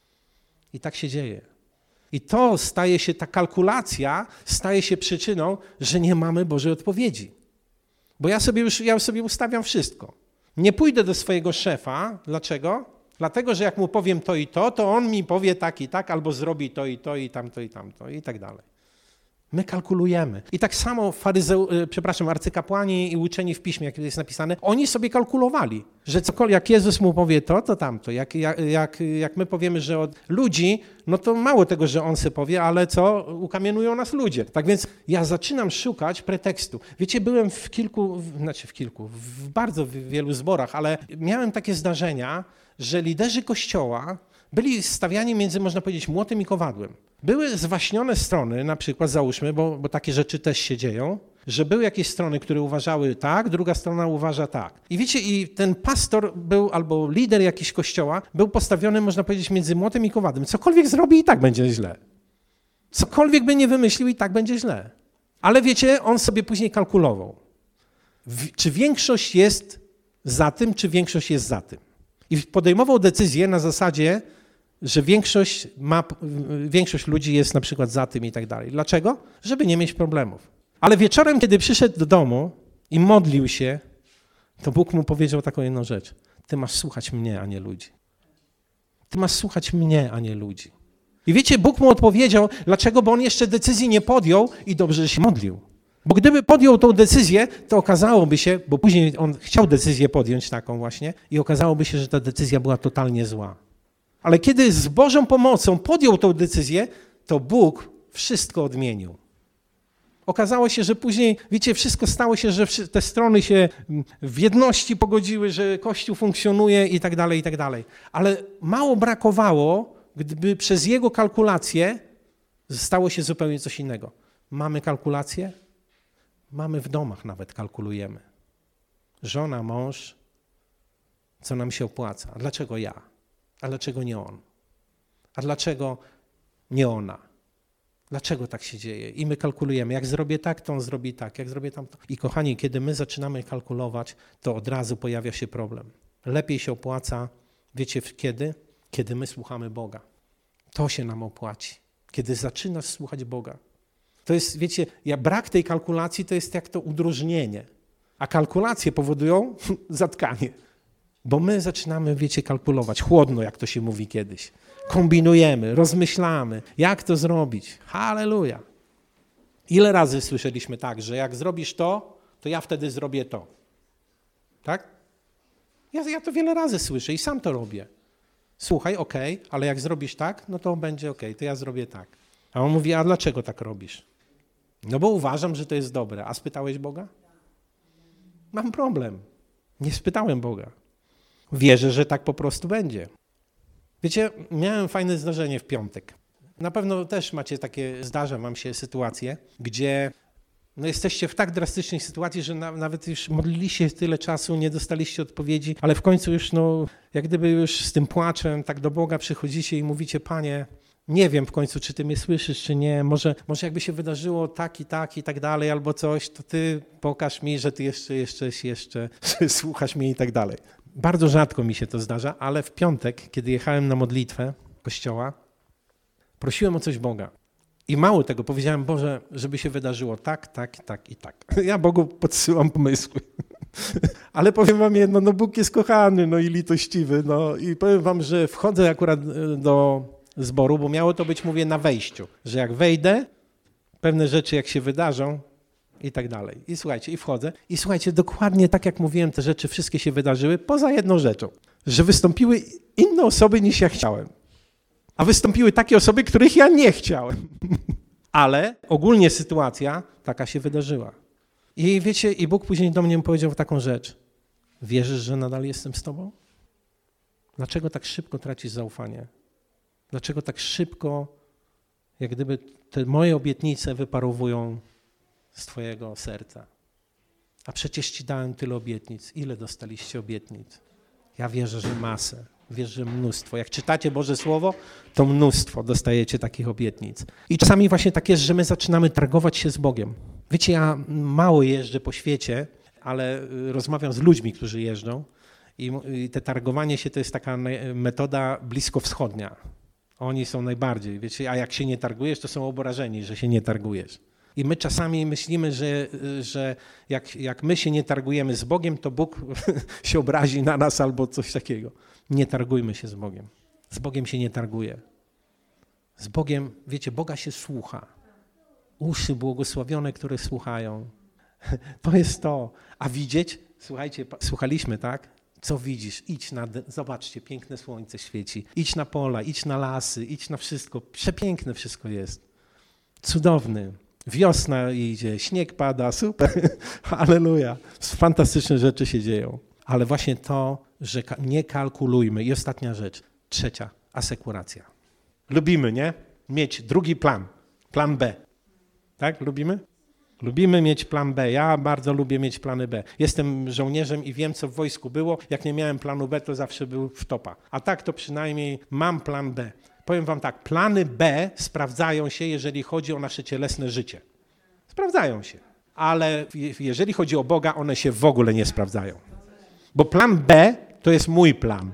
I tak się dzieje. I to staje się, ta kalkulacja staje się przyczyną, że nie mamy Bożej odpowiedzi. Bo ja sobie już ja sobie ustawiam wszystko. Nie pójdę do swojego szefa. Dlaczego? Dlatego, że jak mu powiem to i to, to on mi powie tak i tak, albo zrobi to i to, i tamto, i tamto, i tak dalej. My kalkulujemy. I tak samo faryzeu, przepraszam, arcykapłani i uczeni w piśmie, jak jest napisane, oni sobie kalkulowali, że cokolwiek, jak Jezus mu powie to, to tamto. Jak, jak, jak, jak my powiemy, że od ludzi, no to mało tego, że on se powie, ale co? Ukamienują nas ludzie. Tak więc ja zaczynam szukać pretekstu. Wiecie, byłem w kilku, znaczy w kilku, w bardzo wielu zborach, ale miałem takie zdarzenia, że liderzy Kościoła byli stawiani między, można powiedzieć, młotem i kowadłem. Były zwaśnione strony, na przykład załóżmy, bo, bo takie rzeczy też się dzieją, że były jakieś strony, które uważały tak, druga strona uważa tak. I wiecie, i ten pastor był, albo lider jakiś kościoła, był postawiony, można powiedzieć, między młotem i kowadłem. Cokolwiek zrobi i tak będzie źle. Cokolwiek by nie wymyślił i tak będzie źle. Ale wiecie, on sobie później kalkulował. W, czy większość jest za tym, czy większość jest za tym. I podejmował decyzję na zasadzie, że większość, ma, większość ludzi jest na przykład za tym i tak dalej. Dlaczego? Żeby nie mieć problemów. Ale wieczorem, kiedy przyszedł do domu i modlił się, to Bóg mu powiedział taką jedną rzecz. Ty masz słuchać mnie, a nie ludzi. Ty masz słuchać mnie, a nie ludzi. I wiecie, Bóg mu odpowiedział, dlaczego? Bo on jeszcze decyzji nie podjął i dobrze, że się modlił. Bo gdyby podjął tą decyzję, to okazałoby się, bo później on chciał decyzję podjąć taką właśnie i okazałoby się, że ta decyzja była totalnie zła. Ale kiedy z Bożą pomocą podjął tą decyzję, to Bóg wszystko odmienił. Okazało się, że później, wiecie, wszystko stało się, że te strony się w jedności pogodziły, że Kościół funkcjonuje i tak dalej, i tak dalej. Ale mało brakowało, gdyby przez jego kalkulację stało się zupełnie coś innego. Mamy kalkulację? Mamy w domach nawet, kalkulujemy. Żona, mąż, co nam się opłaca. A dlaczego ja? A dlaczego nie on? A dlaczego nie ona? Dlaczego tak się dzieje? I my kalkulujemy. Jak zrobię tak, to on zrobi tak. Jak zrobię tamto. I kochani, kiedy my zaczynamy kalkulować, to od razu pojawia się problem. Lepiej się opłaca, wiecie kiedy? Kiedy my słuchamy Boga. To się nam opłaci. Kiedy zaczynasz słuchać Boga. To jest, wiecie, ja, brak tej kalkulacji to jest jak to udrożnienie. A kalkulacje powodują zatkanie. Bo my zaczynamy, wiecie, kalkulować chłodno, jak to się mówi kiedyś. Kombinujemy, rozmyślamy, jak to zrobić. Halleluja. Ile razy słyszeliśmy tak, że jak zrobisz to, to ja wtedy zrobię to. Tak? Ja, ja to wiele razy słyszę i sam to robię. Słuchaj, okej, okay, ale jak zrobisz tak, no to będzie okej, okay, to ja zrobię tak. A on mówi, a dlaczego tak robisz? No bo uważam, że to jest dobre. A spytałeś Boga? Mam problem. Nie spytałem Boga. Wierzę, że tak po prostu będzie. Wiecie, miałem fajne zdarzenie w piątek. Na pewno też macie takie, zdarza wam się sytuacje, gdzie no jesteście w tak drastycznej sytuacji, że na, nawet już modliliście tyle czasu, nie dostaliście odpowiedzi, ale w końcu już, no, jak gdyby już z tym płaczem tak do Boga przychodzicie i mówicie, Panie, nie wiem w końcu, czy Ty mnie słyszysz, czy nie, może, może jakby się wydarzyło tak i tak i tak dalej, albo coś, to Ty pokaż mi, że Ty jeszcze, jeszcze, jeszcze, że słuchasz mnie i tak dalej. Bardzo rzadko mi się to zdarza, ale w piątek, kiedy jechałem na modlitwę kościoła, prosiłem o coś Boga. I mało tego, powiedziałem, Boże, żeby się wydarzyło tak, tak, tak i tak. Ja Bogu podsyłam pomysły. Ale powiem wam jedno, no Bóg jest kochany, no i litościwy, no i powiem wam, że wchodzę akurat do zboru, bo miało to być, mówię, na wejściu, że jak wejdę, pewne rzeczy jak się wydarzą i tak dalej. I słuchajcie, i wchodzę i słuchajcie, dokładnie tak jak mówiłem, te rzeczy wszystkie się wydarzyły, poza jedną rzeczą, że wystąpiły inne osoby niż ja chciałem, a wystąpiły takie osoby, których ja nie chciałem. Ale ogólnie sytuacja taka się wydarzyła. I wiecie, i Bóg później do mnie powiedział taką rzecz. Wierzysz, że nadal jestem z tobą? Dlaczego tak szybko tracisz zaufanie? Dlaczego tak szybko, jak gdyby te moje obietnice wyparowują z twojego serca? A przecież ci dałem tyle obietnic. Ile dostaliście obietnic? Ja wierzę, że masę. Wierzę, że mnóstwo. Jak czytacie Boże Słowo, to mnóstwo dostajecie takich obietnic. I czasami właśnie tak jest, że my zaczynamy targować się z Bogiem. Wiecie, ja mało jeżdżę po świecie, ale rozmawiam z ludźmi, którzy jeżdżą i te targowanie się to jest taka metoda bliskowschodnia. Oni są najbardziej, wiecie, a jak się nie targujesz, to są obrażeni, że się nie targujesz. I my czasami myślimy, że, że jak, jak my się nie targujemy z Bogiem, to Bóg się obrazi na nas albo coś takiego. Nie targujmy się z Bogiem. Z Bogiem się nie targuje. Z Bogiem, wiecie, Boga się słucha. Uszy błogosławione, które słuchają. To jest to. A widzieć? Słuchajcie, słuchaliśmy, tak? Co widzisz? Idź na, zobaczcie, piękne słońce świeci. Idź na pola, idź na lasy, idź na wszystko. Przepiękne wszystko jest. Cudowny. Wiosna idzie, śnieg pada, super. Halleluja. Fantastyczne rzeczy się dzieją. Ale właśnie to, że nie kalkulujmy. I ostatnia rzecz. Trzecia, asekuracja. Lubimy, nie? Mieć drugi plan. Plan B. Tak? Lubimy? Lubimy mieć plan B. Ja bardzo lubię mieć plany B. Jestem żołnierzem i wiem, co w wojsku było. Jak nie miałem planu B, to zawsze był wtopa. A tak to przynajmniej mam plan B. Powiem wam tak, plany B sprawdzają się, jeżeli chodzi o nasze cielesne życie. Sprawdzają się. Ale jeżeli chodzi o Boga, one się w ogóle nie sprawdzają. Bo plan B to jest mój plan.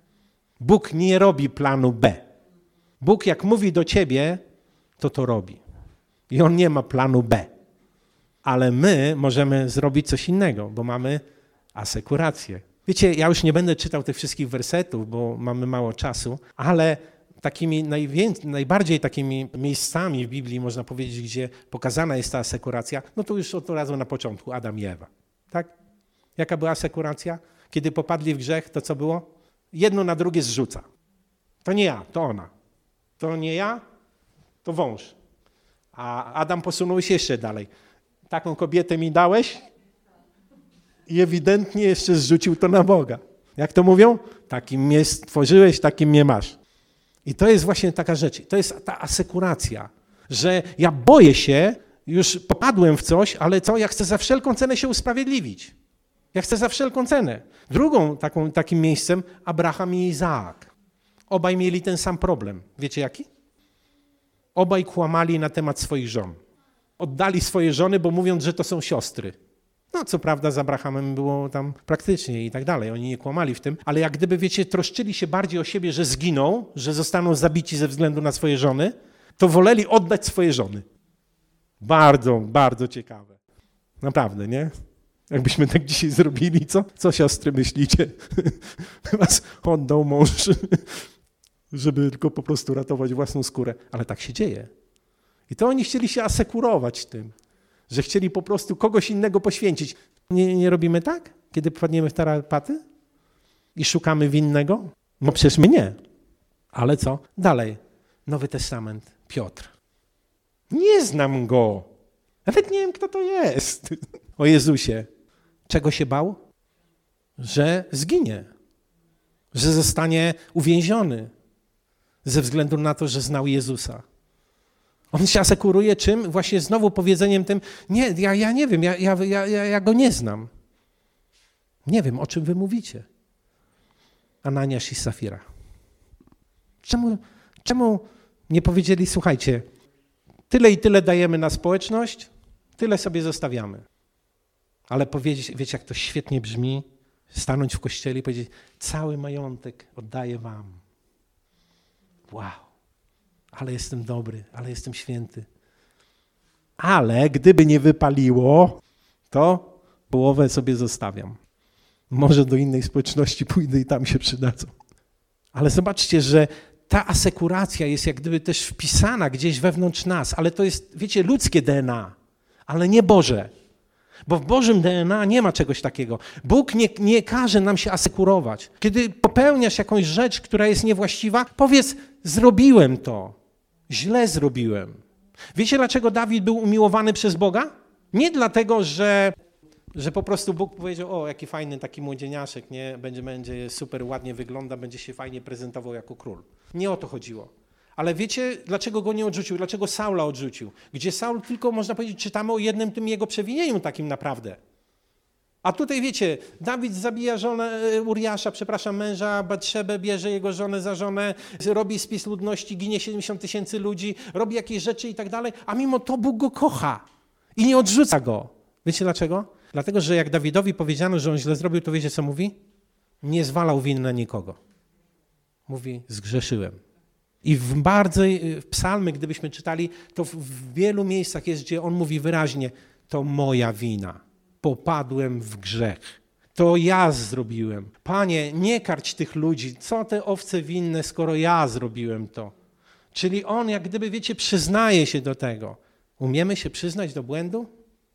Bóg nie robi planu B. Bóg jak mówi do ciebie, to to robi. I On nie ma planu B. Ale my możemy zrobić coś innego, bo mamy asekurację. Wiecie, ja już nie będę czytał tych wszystkich wersetów, bo mamy mało czasu, ale takimi najwię- najbardziej takimi miejscami w Biblii, można powiedzieć, gdzie pokazana jest ta asekuracja, no to już od razu na początku Adam i Ewa. Tak? Jaka była asekuracja? Kiedy popadli w grzech, to co było? Jedno na drugie zrzuca. To nie ja, to ona. To nie ja, to wąż. A Adam posunął się jeszcze dalej. Taką kobietę mi dałeś i ewidentnie jeszcze zrzucił to na Boga. Jak to mówią? Takim mnie stworzyłeś, takim mnie masz. I to jest właśnie taka rzecz. To jest ta asekuracja, że ja boję się, już popadłem w coś, ale co? Ja chcę za wszelką cenę się usprawiedliwić. Ja chcę za wszelką cenę. Drugą taką, takim miejscem Abraham i Izaak. Obaj mieli ten sam problem. Wiecie jaki? Obaj kłamali na temat swoich żon. Oddali swoje żony, bo mówiąc, że to są siostry. No co prawda z Abrahamem było tam praktycznie i tak dalej. Oni nie kłamali w tym, ale jak gdyby, wiecie, troszczyli się bardziej o siebie, że zginą, że zostaną zabici ze względu na swoje żony, to woleli oddać swoje żony. Bardzo, bardzo ciekawe. Naprawdę, nie? Jakbyśmy tak dzisiaj zrobili, co? Co siostry myślicie? Was oddał mąż, żeby tylko po prostu ratować własną skórę. Ale tak się dzieje. I to oni chcieli się asekurować tym, że chcieli po prostu kogoś innego poświęcić. Nie, nie robimy tak, kiedy wpadniemy w tarapaty i szukamy winnego? No przecież my nie. Ale co? Dalej. Nowy Testament. Piotr. Nie znam go. Nawet nie wiem, kto to jest. O Jezusie. Czego się bał? Że zginie. Że zostanie uwięziony ze względu na to, że znał Jezusa. On się asekuruje czym? Właśnie znowu powiedzeniem tym, nie, ja, ja nie wiem, ja, ja, ja, ja go nie znam. Nie wiem, o czym wy mówicie. Ananiasz i Safira. Czemu, czemu nie powiedzieli, słuchajcie, tyle i tyle dajemy na społeczność, tyle sobie zostawiamy. Ale powiedzieć, wiecie, jak to świetnie brzmi, stanąć w kościele i powiedzieć, cały majątek oddaję wam. Wow. Ale jestem dobry, ale jestem święty. Ale gdyby nie wypaliło, to Połowę sobie zostawiam. Może do innej społeczności pójdę i tam się przydadzą. Ale zobaczcie, że ta asekuracja jest jak gdyby też wpisana gdzieś wewnątrz nas, ale to jest, wiecie, ludzkie D N A, ale nie Boże. Bo w Bożym D N A nie ma czegoś takiego. Bóg nie, nie każe nam się asekurować. Kiedy popełniasz jakąś rzecz, która jest niewłaściwa, powiedz, zrobiłem to, źle zrobiłem. Wiecie, dlaczego Dawid był umiłowany przez Boga? Nie dlatego, że, że po prostu Bóg powiedział, o, jaki fajny taki młodzieniaszek, nie? Będzie, będzie super ładnie wygląda, będzie się fajnie prezentował jako król. Nie o to chodziło. Ale wiecie, dlaczego go nie odrzucił? Dlaczego Saula odrzucił? Gdzie Saul tylko, można powiedzieć, czytamy o jednym tym jego przewinieniu takim naprawdę. A tutaj wiecie, Dawid zabija żonę Uriasza, przepraszam, męża Batszebę, bierze jego żonę za żonę, robi spis ludności, ginie siedemdziesiąt tysięcy ludzi, robi jakieś rzeczy i tak dalej, a mimo to Bóg go kocha i nie odrzuca go. Wiecie dlaczego? Dlatego, że jak Dawidowi powiedziano, że on źle zrobił, to wiecie co mówi? Nie zwalał winy na nikogo. Mówi, zgrzeszyłem. I w bardzo, w psalmy, gdybyśmy czytali, to w wielu miejscach jest, gdzie on mówi wyraźnie, to moja wina, popadłem w grzech, to ja zrobiłem. Panie, nie karć tych ludzi, co te owce winne, skoro ja zrobiłem to. Czyli on jak gdyby, wiecie, przyznaje się do tego. Umiemy się przyznać do błędu?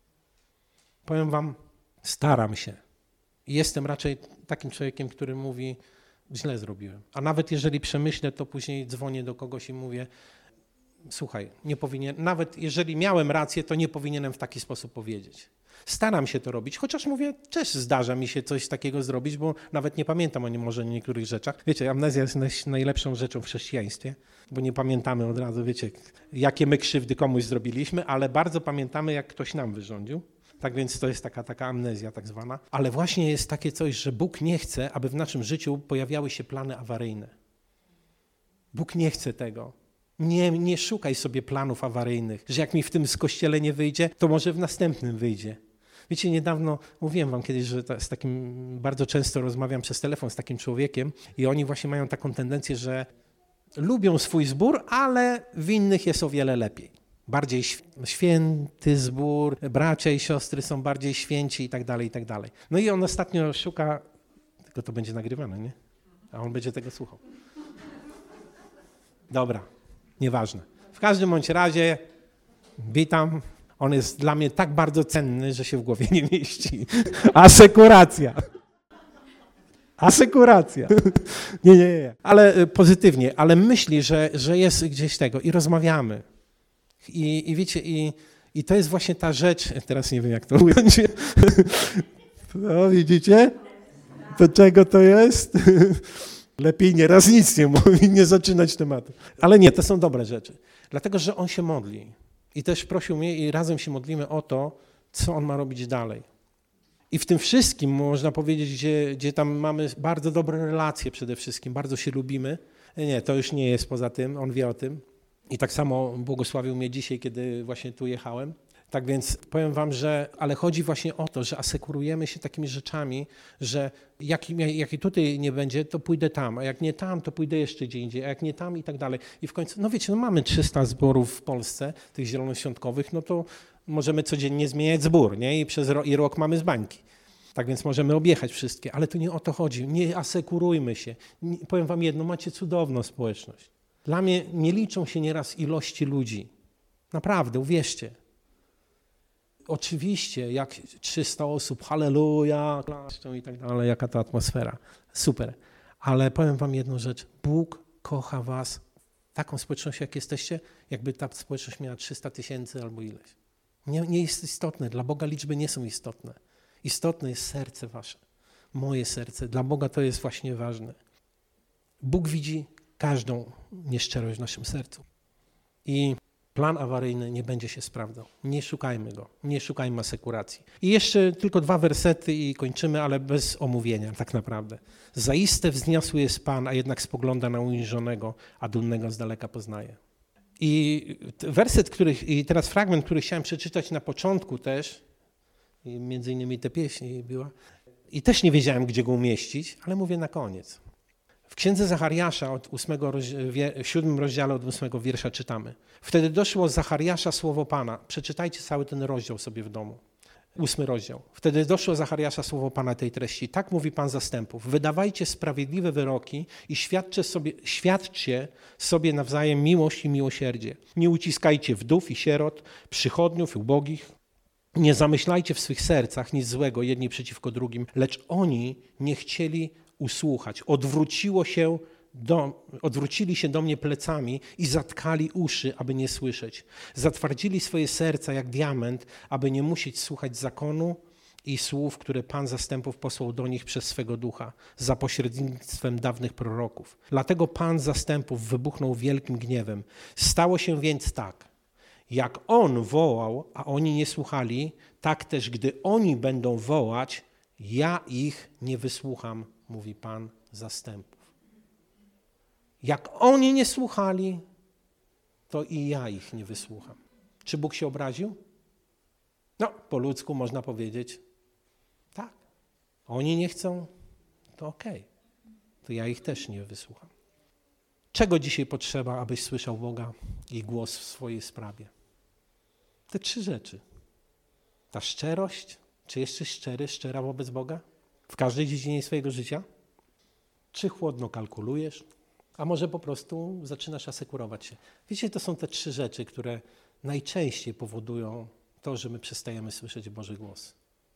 Powiem wam, staram się. I jestem raczej takim człowiekiem, który mówi, źle zrobiłem. A nawet jeżeli przemyślę, to później dzwonię do kogoś i mówię, słuchaj, nie powinien, nawet jeżeli miałem rację, to nie powinienem w taki sposób powiedzieć. Staram się to robić, chociaż mówię, też zdarza mi się coś takiego zrobić, bo nawet nie pamiętam o nie może niektórych rzeczach. Wiecie, amnezja jest najlepszą rzeczą w chrześcijaństwie, bo nie pamiętamy od razu, wiecie, jakie my krzywdy komuś zrobiliśmy, ale bardzo pamiętamy, jak ktoś nam wyrządził. Tak więc to jest taka, taka amnezja tak zwana. Ale właśnie jest takie coś, że Bóg nie chce, aby w naszym życiu pojawiały się plany awaryjne. Bóg nie chce tego. Nie, nie szukaj sobie planów awaryjnych, że jak mi w tym z kościele nie wyjdzie, to może w następnym wyjdzie. Wiecie, niedawno mówiłem wam kiedyś, że z takim bardzo często rozmawiam przez telefon z takim człowiekiem i oni właśnie mają taką tendencję, że lubią swój zbór, ale w innych jest o wiele lepiej. Bardziej święty zbór, bracia i siostry są bardziej święci i tak dalej, i tak dalej. No i on ostatnio szuka, tylko to będzie nagrywane, nie? A on będzie tego słuchał. Dobra, nieważne. W każdym bądź razie, witam. On jest dla mnie tak bardzo cenny, że się w głowie nie mieści. Asekuracja. Asekuracja. Nie, nie, nie. Ale pozytywnie, ale myśli, że, że jest gdzieś tego i rozmawiamy. I, i wiecie, i, i to jest właśnie ta rzecz, teraz nie wiem jak to ująć. No widzicie? Do czego to jest? Lepiej nieraz nic nie mówi, nie zaczynać tematu. Ale nie, to są dobre rzeczy. Dlatego, że on się modli. I też prosił mnie i razem się modlimy o to, co on ma robić dalej. I w tym wszystkim, można powiedzieć, gdzie, gdzie tam mamy bardzo dobre relacje przede wszystkim, bardzo się lubimy. Nie, to już nie jest poza tym, on wie o tym. I tak samo błogosławił mnie dzisiaj, kiedy właśnie tu jechałem. Tak więc powiem wam, że, ale chodzi właśnie o to, że asekurujemy się takimi rzeczami, że jak, jak i tutaj nie będzie, to pójdę tam, a jak nie tam, to pójdę jeszcze gdzie indziej, a jak nie tam i tak dalej. I w końcu, no wiecie, no mamy trzysta zborów w Polsce, tych zielonoświątkowych, no to możemy codziennie zmieniać zbór, nie? I przez ro, i rok mamy z bańki. Tak więc możemy objechać wszystkie, ale tu nie o to chodzi, nie asekurujmy się. Nie, powiem wam jedno, macie cudowną społeczność. Dla mnie nie liczą się nieraz ilości ludzi. Naprawdę, uwierzcie. Oczywiście, jak trzysta osób, halleluja, klaszczą i tak dalej, jaka to atmosfera. Super. Ale powiem wam jedną rzecz. Bóg kocha was taką społecznością, jak jesteście, jakby ta społeczność miała trzysta tysięcy albo ileś. Nie, nie jest istotne. Dla Boga liczby nie są istotne. Istotne jest serce wasze. Moje serce. Dla Boga to jest właśnie ważne. Bóg widzi każdą nieszczerość w naszym sercu. I plan awaryjny nie będzie się sprawdzał. Nie szukajmy go. Nie szukajmy asekuracji. I jeszcze tylko dwa wersety i kończymy, ale bez omówienia tak naprawdę. Zaiste wzniosły jest Pan, a jednak spogląda na uniżonego, a dumnego z daleka poznaje. I werset, który, i teraz fragment, który chciałem przeczytać na początku też, i między innymi te pieśni była, i też nie wiedziałem, gdzie go umieścić, ale mówię na koniec. W księdze Zachariasza od ósmego, w siódmym rozdziale od ósmego wiersza czytamy. Wtedy doszło z Zachariasza słowo Pana. Przeczytajcie cały ten rozdział sobie w domu. Ósmy rozdział. Wtedy doszło Zachariasza słowo Pana tej treści. Tak mówi Pan zastępów. Wydawajcie sprawiedliwe wyroki i świadczcie sobie, świadczcie sobie nawzajem miłość i miłosierdzie. Nie uciskajcie wdów i sierot, przychodniów i ubogich. Nie zamyślajcie w swych sercach nic złego jedni przeciwko drugim, lecz oni nie chcieli usłuchać. Odwróciło się do, odwrócili się do mnie plecami i zatkali uszy, aby nie słyszeć. Zatwardzili swoje serca jak diament, aby nie musieć słuchać zakonu i słów, które Pan zastępów posłał do nich przez swego ducha, za pośrednictwem dawnych proroków. Dlatego Pan zastępów wybuchnął wielkim gniewem. Stało się więc tak, jak On wołał, a oni nie słuchali, tak też, gdy oni będą wołać, ja ich nie wysłucham, mówi Pan zastępów. Jak oni nie słuchali, to i ja ich nie wysłucham. Czy Bóg się obraził? No, po ludzku można powiedzieć, tak. Oni nie chcą, to okej. To ja ich też nie wysłucham. Czego dzisiaj potrzeba, abyś słyszał Boga i głos w swojej sprawie? Te trzy rzeczy. Ta szczerość, czy jesteś szczery, szczera wobec Boga? W każdej dziedzinie swojego życia? Czy chłodno kalkulujesz? A może po prostu zaczynasz asekurować się. Wiecie, to są te trzy rzeczy, które najczęściej powodują to, że my przestajemy słyszeć Boży głos.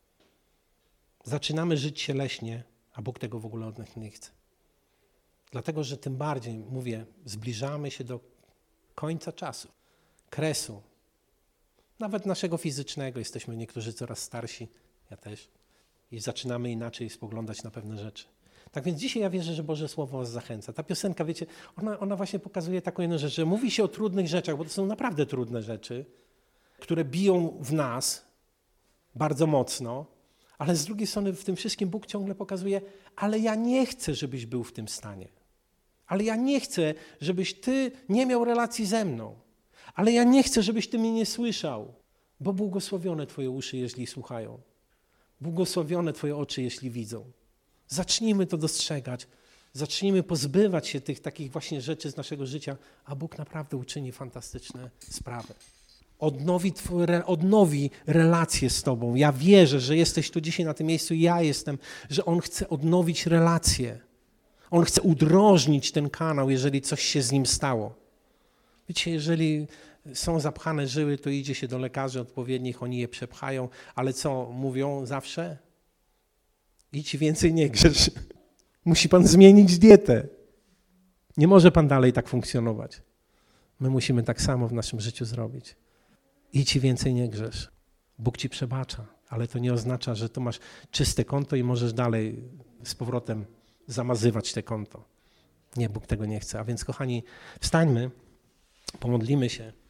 Zaczynamy żyć cieleśnie, a Bóg tego w ogóle od nas nie chce. Dlatego, że tym bardziej, mówię, zbliżamy się do końca czasu, kresu, nawet naszego fizycznego. Jesteśmy niektórzy coraz starsi, ja też, i zaczynamy inaczej spoglądać na pewne rzeczy. Tak więc dzisiaj ja wierzę, że Boże Słowo nas zachęca. Ta piosenka, wiecie, ona, ona właśnie pokazuje taką jedną rzecz, że mówi się o trudnych rzeczach, bo to są naprawdę trudne rzeczy, które biją w nas bardzo mocno, ale z drugiej strony w tym wszystkim Bóg ciągle pokazuje, ale ja nie chcę, żebyś był w tym stanie. Ale ja nie chcę, żebyś ty nie miał relacji ze mną. Ale ja nie chcę, żebyś ty mnie nie słyszał, bo błogosławione twoje uszy, jeśli słuchają. Błogosławione twoje oczy, jeśli widzą. Zacznijmy to dostrzegać. Zacznijmy pozbywać się tych takich właśnie rzeczy z naszego życia, a Bóg naprawdę uczyni fantastyczne sprawy. Odnowi, twoje, odnowi relacje z tobą. Ja wierzę, że jesteś tu dzisiaj na tym miejscu, ja jestem, że On chce odnowić relacje. On chce udrożnić ten kanał, jeżeli coś się z nim stało. Wiecie, jeżeli są zapchane żyły, to idzie się do lekarzy odpowiednich, oni je przepchają, ale co mówią zawsze? Idź więcej nie grzesz. Musi pan zmienić dietę. Nie może pan dalej tak funkcjonować. My musimy tak samo w naszym życiu zrobić. Idź więcej nie grzesz. Bóg ci przebacza, ale to nie oznacza, że tu masz czyste konto i możesz dalej z powrotem zamazywać te konto. Nie, Bóg tego nie chce. A więc kochani, wstańmy, pomodlimy się.